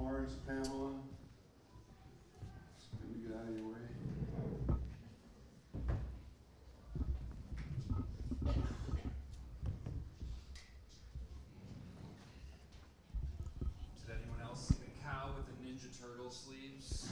horns, Pamela. Let me get out of your way. Did anyone else see the cow with the Ninja Turtle sleeves?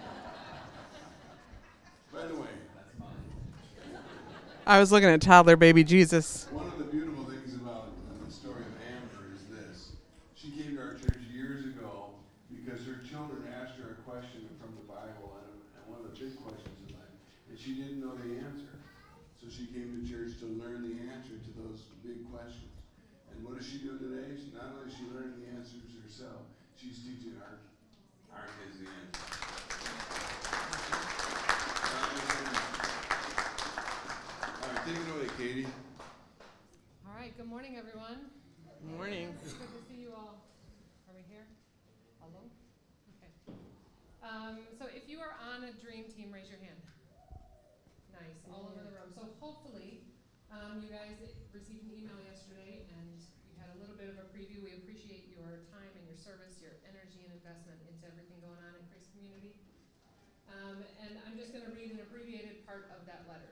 By the way, That's mine. I was looking at toddler baby Jesus. one of the beautiful things about the story of Amber is this. She came to our church years ago because her children asked her a question from the Bible, and one of the big questions in life, and she didn't know the answer. So she came to church to learn the answer to those big questions. And what is she doing today? Not only is she learning the answers herself, she's teaching our kids the answer. All right, take it away, Katie. All right, good morning, everyone. Good morning. It's good to see you all. Are we here? Hello? Okay. So if you are on a dream team, raise your hand. Nice, all over the room. So hopefully, you guys received an email yesterday and you had a little bit of a preview. We appreciate your time and your service, your energy and investment into everything going on in Christ Community. And I'm just going to read an abbreviated part of that letter.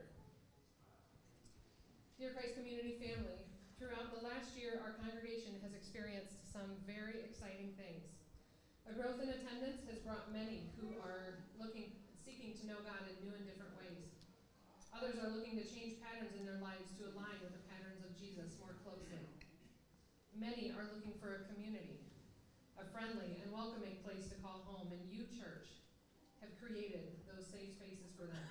Dear Christ Community family, throughout the last year, our congregation has experienced some very exciting things. A growth in attendance has brought many who are seeking to know God in new and different ways. Others are looking to change patterns in their lives to align with the patterns of Jesus more closely. Many are looking for a community, a friendly and welcoming place to call home, and you, church, have created those safe spaces for them.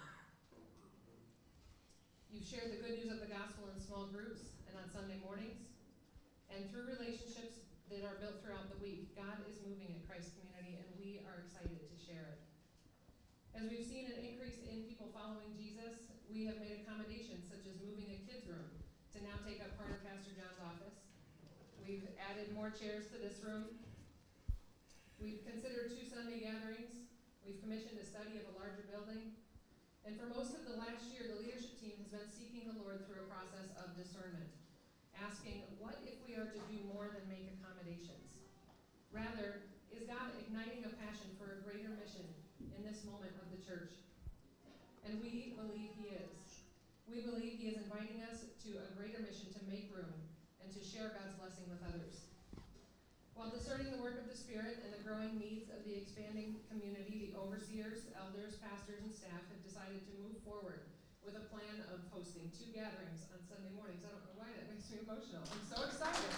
You've shared the good news of the gospel in small groups and on Sunday mornings, and through relationships that are built throughout the week, God is moving at Christ Community, and we are excited to share it. As we've seen an increase in people following Jesus, we have made accommodations such as moving a kids' room to now take up part of Pastor John's office. We've added more chairs to this room. We've considered 2 Sunday gatherings. We've commissioned a study of a larger building. And for most of the last year, the leadership team has been seeking the Lord through a process of discernment, asking, what if we are to do more than make accommodations? Rather, is God igniting a passion for a greater mission in this moment of the church? And we believe He is. We believe He is inviting us to a greater mission to make room and to share God's blessing with others. While discerning the work of the Spirit and the growing needs of the expanding community, the overseers, elders, pastors, and staff have decided to move forward with a plan of hosting 2 gatherings on Sunday mornings. I don't know why that makes me emotional. I'm so excited.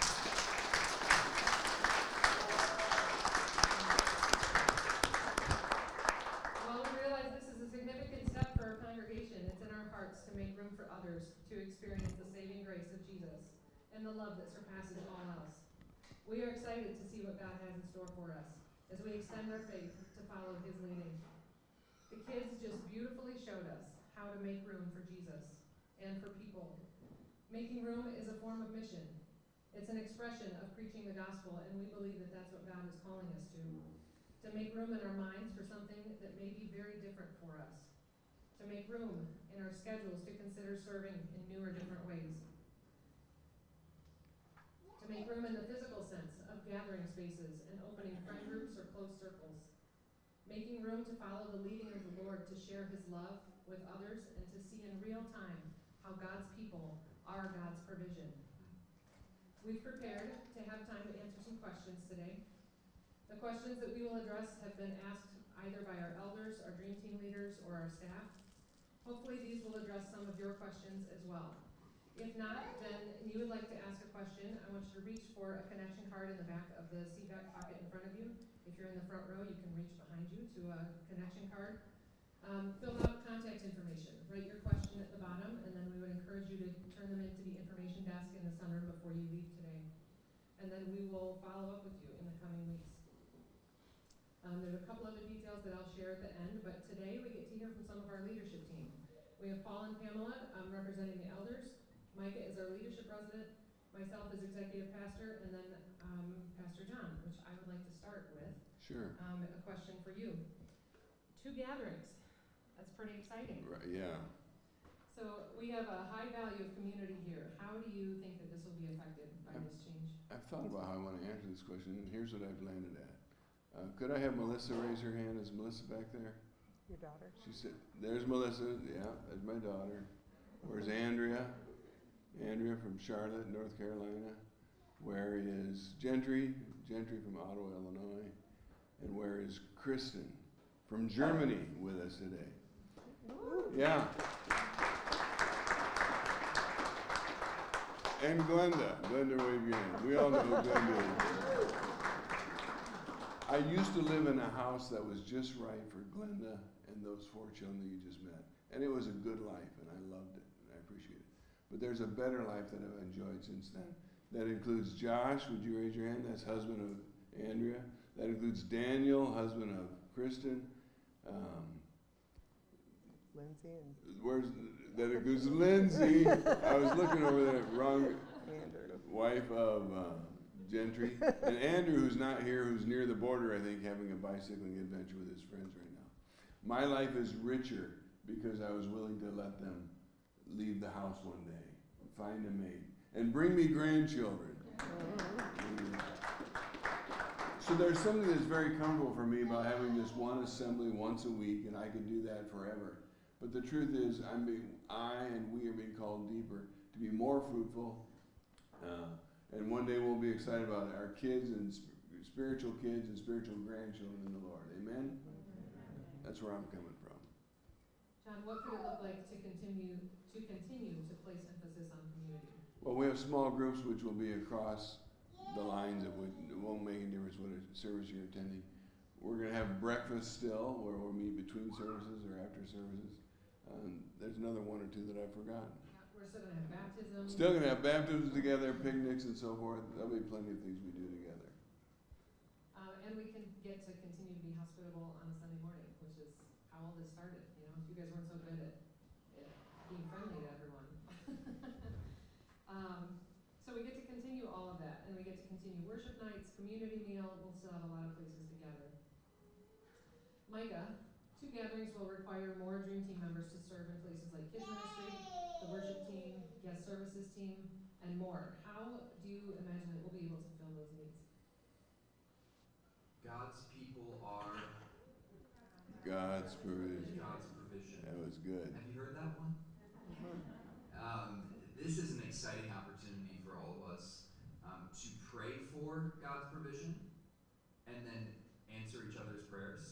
While we realize this is a significant step for our congregation, it's in our hearts to make room for others to experience the saving grace of Jesus and the love that surpasses all else. We are excited to see what God has in store for us as we extend our faith to follow His leading. The kids just beautifully showed us how to make room for Jesus and for people. Making room is a form of mission. It's an expression of preaching the gospel, and we believe that that's what God is calling us to make room in our minds for something that may be very different for us, to make room in our schedules to consider serving in new or different ways, to make room in the physical sense of gathering spaces and opening friend groups or closed circles, making room to follow the leading of the Lord, to share His love with others, and to see in real time how God's people are God's provision. We've prepared to have time to answer some questions today. The questions that we will address have been asked either by our elders, our dream team leaders, or our staff. Hopefully these will address some of your questions as well. If not, then you would like to ask a question, I want you to reach for a connection card in the back of the seatback pocket in front of you. If you're in the front row, you can reach behind you to a connection card. Fill out contact information. Write your question at the bottom, and then we would encourage you to turn them into the information desk in the sunroom before you leave today. And then we will follow up with you in the coming weeks. There's a couple other details that I'll share at the end, but today we get to hear from some of our leadership team. We have Paul and Pamela representing the elders. Micah is our leadership president. Myself as executive pastor, and then Pastor John, which I would like to start with. Sure. A question for you. 2 gatherings. That's pretty exciting. Right, yeah. So we have a high value of community here. How do you think that this will be affected by this change? I've thought about how I want to answer this question, and here's what I've landed at. Could I have Melissa raise her hand? Is Melissa back there? Your daughter. She said, there's Melissa. Yeah, there's my daughter. Where's Andrea? Andrea from Charlotte, North Carolina. Where is Gentry? Gentry from Ottawa, Illinois. And where is Kristen from Germany with us today? Yeah. And Glenda. Glenda, wave your hand. We all know who Glenda is. I used to live in a house that was just right for Glenda and those 4 children that you just met. And it was a good life, and I loved it, and I appreciate it. But there's a better life that I've enjoyed since then. That includes Josh, would you raise your hand? That's husband of Andrea. That includes Daniel, husband of Kristen. Lindsay and That includes Lindsay. I was looking over there, wrong Andrew. wife of Gentry. And Andrew, who's not here, who's near the border, I think, having a bicycling adventure with his friends right now. My life is richer because I was willing to let them leave the house one day, find a mate, and bring me grandchildren. So there's something that's very comfortable for me about having this one assembly once a week, and I could do that forever. But the truth is, I and we are being called deeper to be more fruitful. And one day we'll be excited about our kids and spiritual kids and spiritual grandchildren in the Lord. Amen? That's where I'm coming from. John, what could it look like to continue to place emphasis on community? Well, we have small groups which will be across the lines of which it won't make any difference what service you're attending. We're going to have breakfast still, where we'll meet between services or after services. There's another 1 or 2 that I've forgotten. We're still going to have baptisms. Still going to have baptisms together, picnics and so forth. There'll be plenty of things we do together. And we can get to continue to be hospitable on a Sunday morning, which is how all this started. You know, if you guys weren't so good at being friendly to everyone. So we get to continue all of that, and we get to continue worship nights, community meal. We'll still have a lot of places to gather. Micah, 2 gatherings will require more Dream Team members to serve in places like kids ministry, the worship team, guest services team, and more. How do you imagine that we'll be able to fill those needs? God's people are God's provision. God's provision. That was good. Have you heard that one? This is an exciting opportunity for all of us to pray for God's provision and then answer each other's prayers.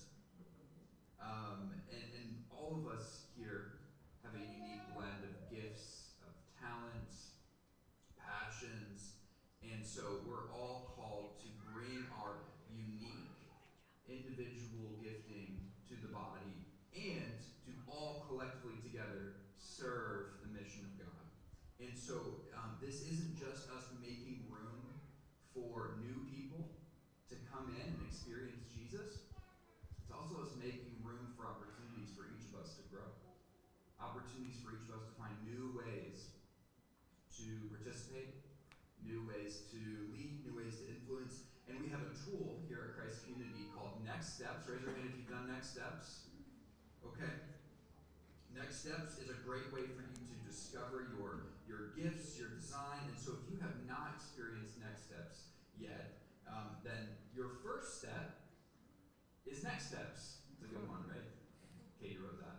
And all of us here have a unique blend of gifts, of talents, passions, and so we're all called to bring our unique individual gifting to the body and to all collectively together serve the mission of God. And so this isn't just us making room for new people to come in and experience Jesus. It's also us making room for opportunities for each of us to grow. Opportunities for each of us to find new ways to participate, new ways to lead, new ways to influence. And we have a tool here at Christ Community called Next Steps. Raise your hand if you've done Next Steps. Okay. Next Steps is a great way for you to discover your gifts, your design. And so if you have not experienced Next Steps yet, then your first step is Next Steps. It's a good one, right? Katie wrote that.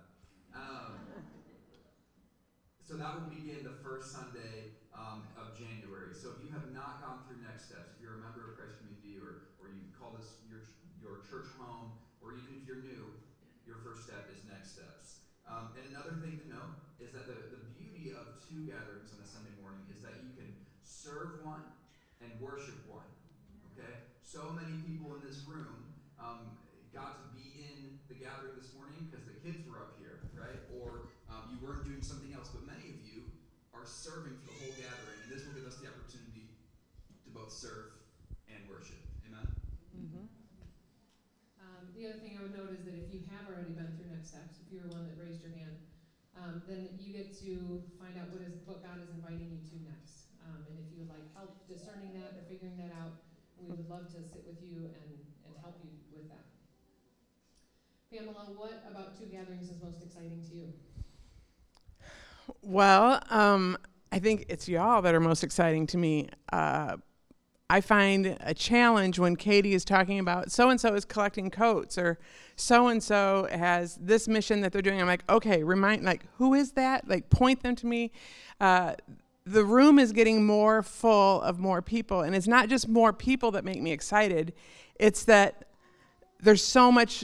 So that will begin the first Sunday of January. So if you have not gone through Next Steps, if you're a member of Christ Community or you call this your church home, or even if you're new, your first step is Next Steps. And another thing to note is that the beauty of 2 gatherings on a Sunday morning is that you can serve one and worship one. Okay? So many people in this room got to be in the gathering this morning because the kids were up here, right? Or you weren't doing something else, but many of you are serving for the whole gathering, and this will give us the opportunity to both serve and worship. Amen? Mm-hmm. The other thing I would note is that if you have already been through Next Steps, if you were one that raised your hand, then you get to find out what God is inviting you to next. And if you would like help discerning that or figuring that out, we would love to sit with you and help you with that. Pamela, what about 2 gatherings is most exciting to you? Well, I think it's y'all that are most exciting to me. I find a challenge when Katie is talking about so-and-so is collecting coats or so-and-so has this mission that they're doing. I'm like, okay, who is that? Like, point them to me. The room is getting more full of more people, and it's not just more people that make me excited. It's that there's so much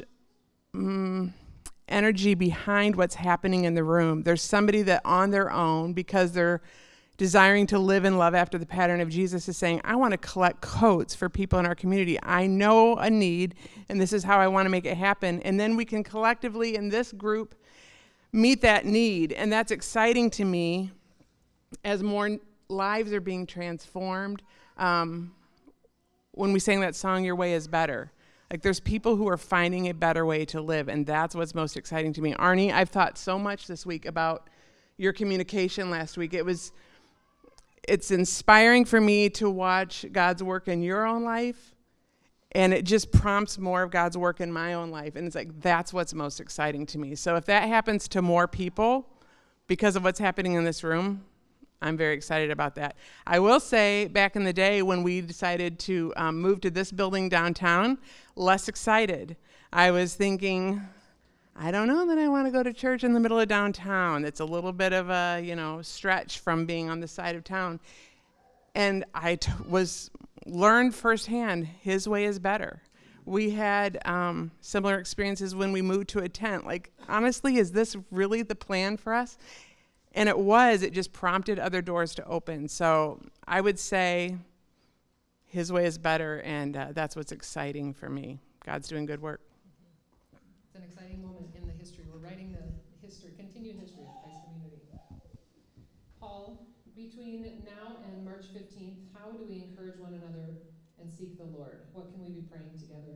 energy behind what's happening in the room. There's somebody that on their own, because they're desiring to live and love after the pattern of Jesus, is saying, I want to collect coats for people in our community. I know a need, and this is how I want to make it happen. And then we can collectively, in this group, meet that need. And that's exciting to me as more lives are being transformed. When we sang that song, Your Way is Better, like there's people who are finding a better way to live, and that's what's most exciting to me. Arnie, I've thought so much this week about your communication last week. It's inspiring for me to watch God's work in your own life, and it just prompts more of God's work in my own life. And it's like, that's what's most exciting to me. So if that happens to more people because of what's happening in this room, I'm very excited about that. I will say, back in the day when we decided to move to this building downtown, less excited. I was thinking, I don't know that I want to go to church in the middle of downtown. It's a little bit of a, stretch from being on the side of town. And I learned firsthand, His way is better. We had similar experiences when we moved to a tent. Like, honestly, is this really the plan for us? And it just prompted other doors to open. So I would say His way is better, and that's what's exciting for me. God's doing good work. It's an exciting moment in the history. We're writing the continued history of Christ Community. Paul, between now and March 15th, how do we encourage one another and seek the Lord? What can we be praying together?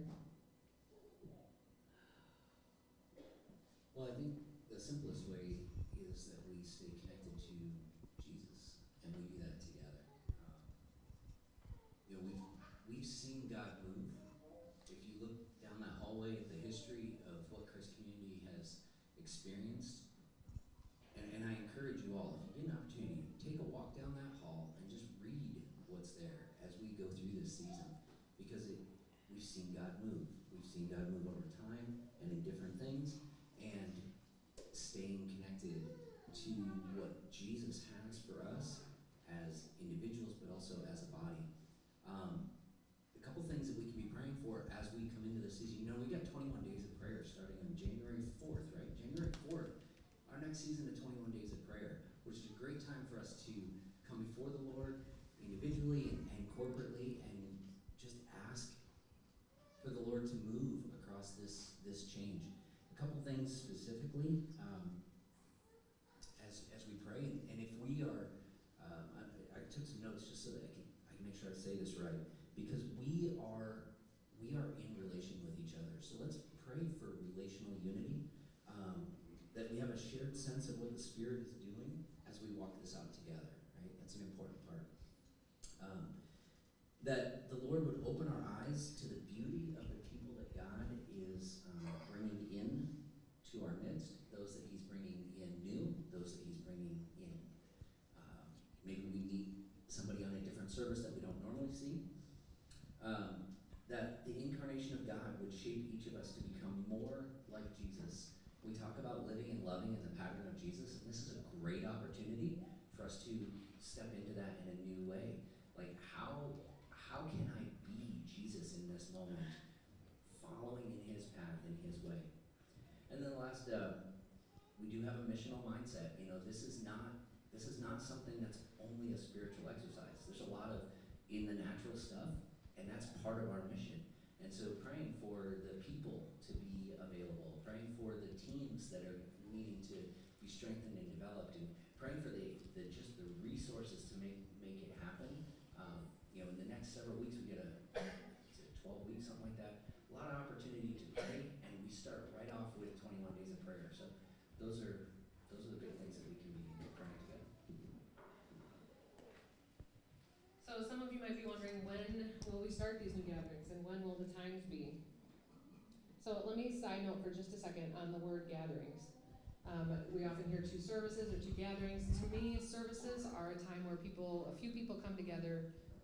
Well, I think the simplest way is that we stay connected to Jesus, and we do that together. We've seen God move. If you look down that hallway at the history of what Christ Community has experienced, and I encourage you all, if you get an opportunity, take a walk down that hall and just read what's there as we go through this season, because we've seen God move. We've seen God move over time and in different things, and staying connected to what Jesus has for us as individuals, but also as a body. A couple things that we can be praying for as we come into this season. We got 21 days of prayer starting on January 4th, right? January 4th, our next season of 21 days of prayer, which is a great time for us to come before the Lord individually and corporately and just ask for the Lord to move across this change. A couple things specifically as we pray, and if we are, I took some notes just so that I can make sure I say this right, because we are in relation with each other. So let's pray for relational unity, that we have a shared sense of what the Spirit is doing as we walk this out together, right? That's an important part. That the Lord would open our eyes to the beauty of the people that God is bringing in to our midst, those that He's bringing in new, those that He's bringing in. Maybe we meet somebody on a different service that we don't normally see. That the incarnation of God would shape each of us to become more like Jesus. We talk about living and loving in the pattern of Jesus, and this is a great opportunity for us to step into that in a new way. Like, how can I be Jesus in this moment, following in His path, in His way? And then last, we do have a missional mindset. This is not something that's only a spiritual exercise. There's a lot of in the natural stuff, and that's part of our mission. And so praying for the people to be available, praying for the teams that are needing to be strengthened and developed, and praying for the resources to make it happen. In the next several weeks, we get 12 weeks, something like that. A lot of opportunity to pray, and we start right off with 21 days of prayer. So those are the big things that we can be praying together. So some of you might be wondering, when will we start these new gatherings, and when will the times be? So let me side note for just a second on the word gatherings. We often hear 2 services or 2 gatherings. To me, services are a time where a few people come together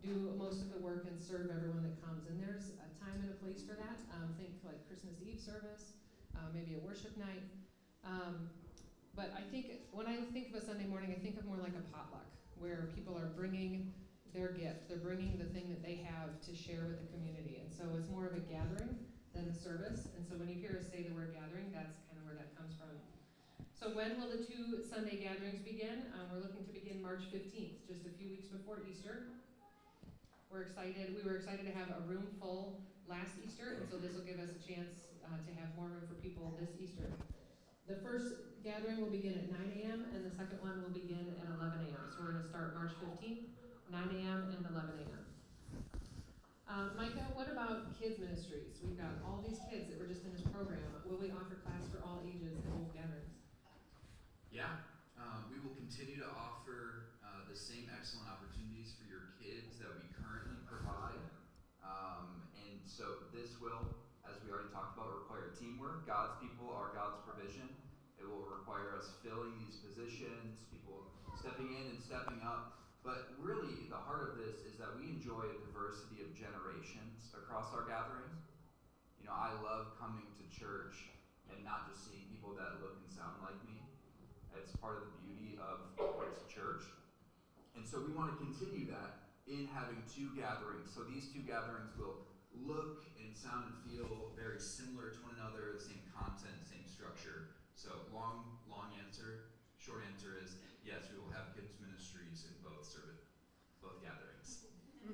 do most of the work and serve everyone that comes. And there's a time and a place for that. Think like Christmas Eve service, maybe a worship night. But I think when I think of a Sunday morning, I think of more like a potluck, where people are bringing their gift. They're bringing the thing that they have to share with the community. And so it's more of a gathering than a service. And so when you hear us say the word gathering, that's kind of where that comes from. So when will the 2 Sunday gatherings begin? We're looking to begin March 15th, just a few weeks before Easter. We're excited. We were excited to have a room full last Easter, and so this will give us a chance to have more room for people this Easter. The first gathering will begin at 9 a.m., and the second one will begin at 11 a.m. So we're going to start March 15th, 9 a.m. and 11 a.m. Micah, what about kids ministries? We've got all these kids that were just in this program. Will we offer class for all ages in both gatherings? Yeah, we will continue to offer the same excellent opportunities for your kids that we currently provide. And so this will, as we already talked about, require teamwork. God's people are God's provision. It will require us filling these positions, people stepping in and stepping up. But really, the heart of this is that we enjoy a diversity of generations across our gatherings. You know, I love coming to church and not just seeing people that look and sound like me. It's part of the beauty of this church. And so we want to continue that in having 2 gatherings. So these 2 gatherings will look and sound and feel very similar to one another, the same content, same structure. So long answer. Short answer is yes, we will have kids ministries in both gatherings.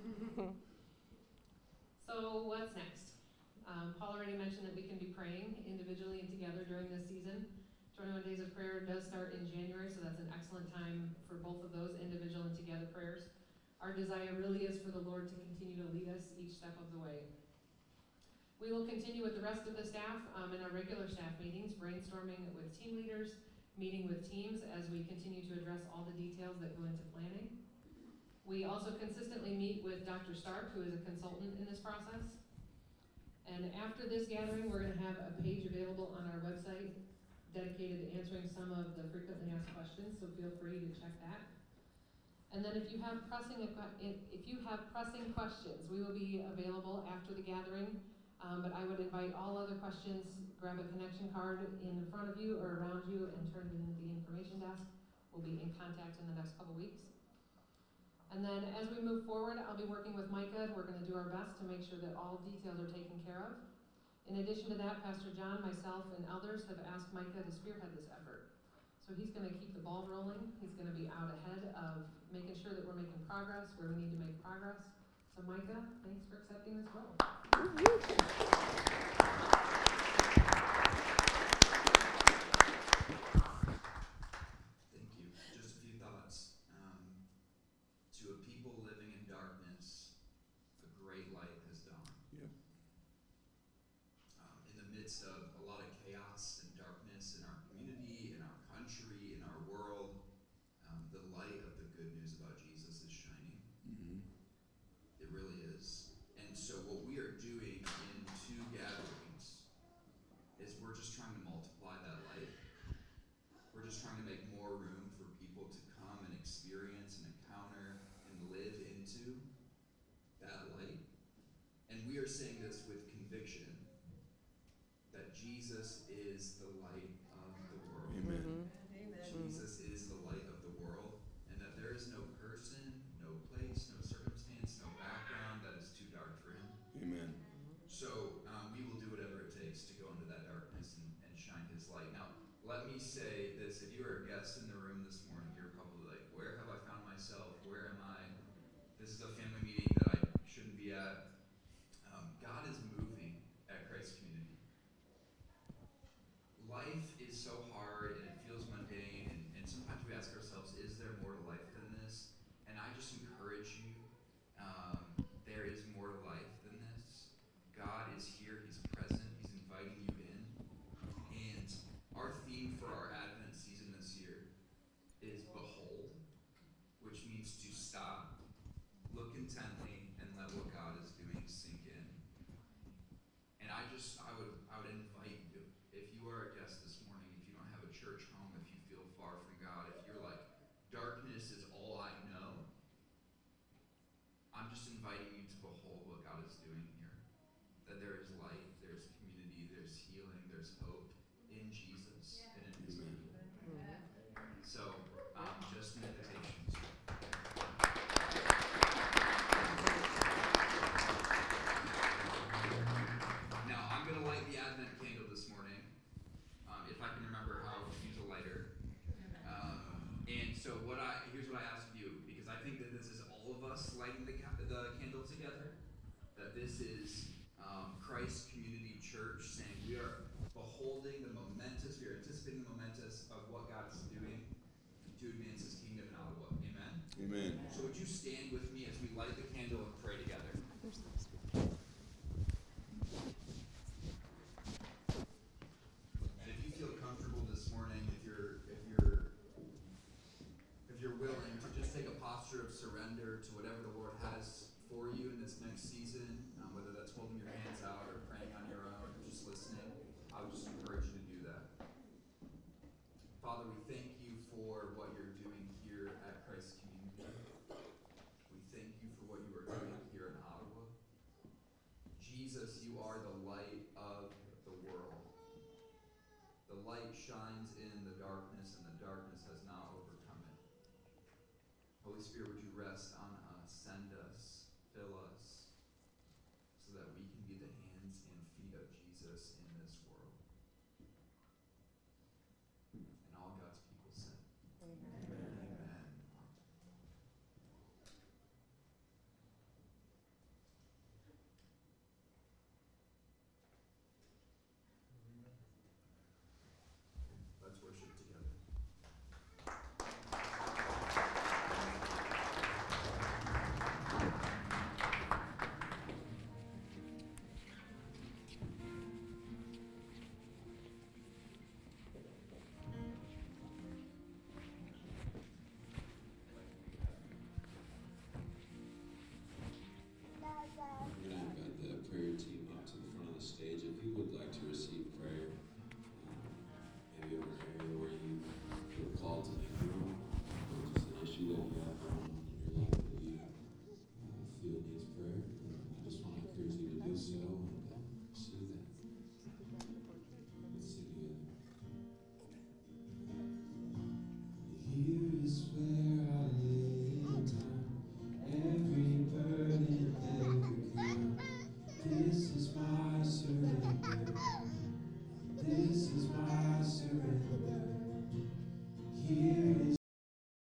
So what's next? Paul already mentioned that we can be praying individually and together during this season. 21 Days of Prayer does start in January, so that's an excellent time for both of those individual and together prayers. Our desire really is for the Lord to continue to lead us each step of the way. We will continue with the rest of the staff in our regular staff meetings, brainstorming with team leaders, meeting with teams as we continue to address all the details that go into planning. We also consistently meet with Dr. Stark, who is a consultant in this process. And after this gathering, we're going to have a page available on our website dedicated to answering some of the frequently asked questions, so feel free to check that. And then if you have pressing questions, we will be available after the gathering. But I would invite all other questions, grab a connection card in front of you or around you and turn it into the information desk. We'll be in contact in the next couple weeks. And then as we move forward, I'll be working with Micah. We're going to do our best to make sure that all details are taken care of. In addition to that, Pastor John, myself, and elders have asked Micah to spearhead this effort. So he's going to keep the ball rolling. He's going to be out ahead of making sure that we're making progress where we need to make progress. So Micah, thanks for accepting this role. Thank you. Just a few thoughts. To a people living in darkness, a great light has dawned. Yep. In the midst of a lot of chaos and darkness in our community, in our country, in our world, the light of the good news about Jesus is shining. Mm-hmm. It really is. And so what we are doing in 2 gatherings is we're just trying to multiply that light. We're just trying to make more room for people to come and experience and encounter and live into that light. And we are saying this with conviction that Jesus is the light of the world. Amen. Jesus is the light of the world, and that there is no person, no place, no circumstance, no background that is too dark for him. Amen. So we will do whatever it takes to go into that darkness and shine his light. Now, let me say this. If you are a guest in the room this morning, you're probably like, where have I found myself? Where am I? This is a family meeting that I shouldn't be at. God is moving at Christ Community. Life is so hard and it feels mundane, and sometimes we ask ourselves, is there more to life than this? And I just encourage you, there is more to life than this. God is here, he's present, he's inviting you in. And our theme for our Advent season this year is Behold, which means to stop, look intently, and let what God is doing sink in. And I would invite you, if you are a guest this morning, if you don't have a church home, if you feel far from God, if you're like, darkness is all I know, I'm just light shines in the darkness, and the darkness has not overcome it. Holy Spirit, would you rest on